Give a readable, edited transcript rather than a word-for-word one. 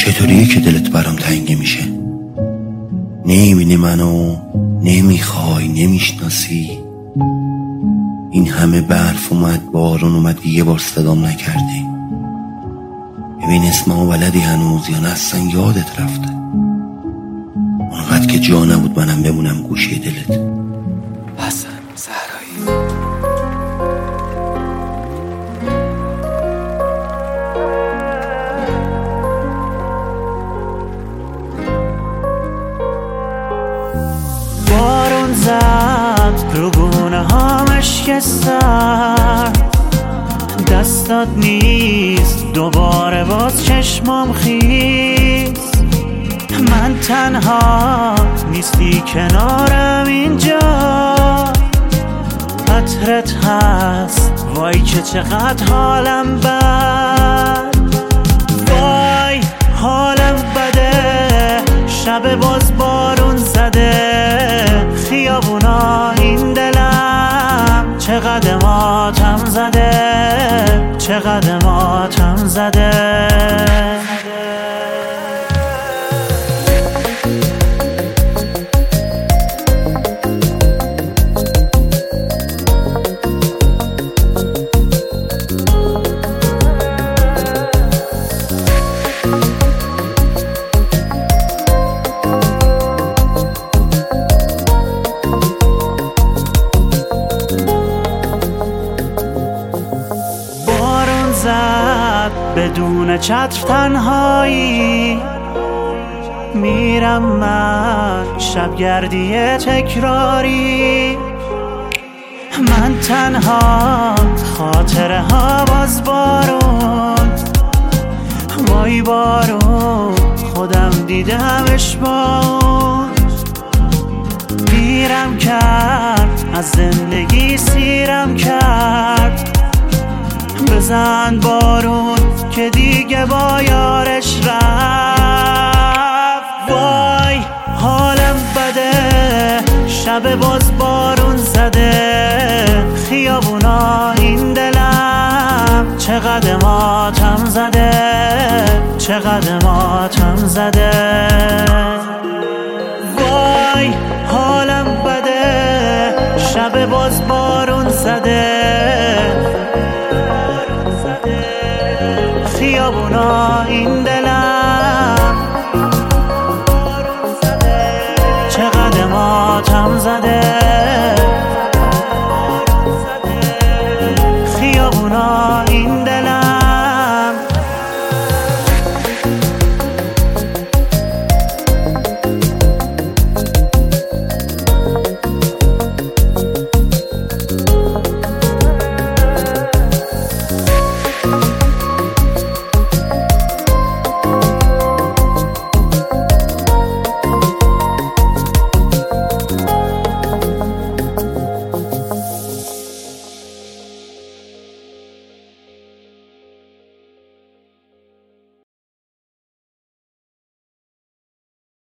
چطوریه که دلت برام تنگی میشه؟ نمیبینی منو، نمیخوای، نمیشناسی. این همه برف اومد، بارون اومد، یه بار صدام نکردی. ببین اسممو بلدی هنوز یا نه اصلا یادت رفته؟ اونقدر که جا نبود منم بمونم گوشه دلت. حسن زهرایی. بارون زد رو گونه هامش که سر دستات نیست، دوباره باز چشمام خیز. من تنها نیستی کنارم اینجا، عطرت هست وای که چقدر حالم بد. وای حالم بده، شب باز بارون زده، خیابونا این دلم چقدر ماتم زده، چقدر ماتم زده. بدون چتر تنهایی میرم من، شبگردی تکراری. من تنها، خاطره ها باز بارون. وای بارون خودم دیدمش با اون. پیرم کرد، از زندگی سیرم کرد. بزن بارون که دیگه با یارش رفت. وای حالم بده، شب باز بارون زده، خیابونا این دلم چقدر ماتم زده، چقدر ماتم زده. وای حالم بده، شب باز بارون زده، خیابونا این دلم چقدر ماتم زده.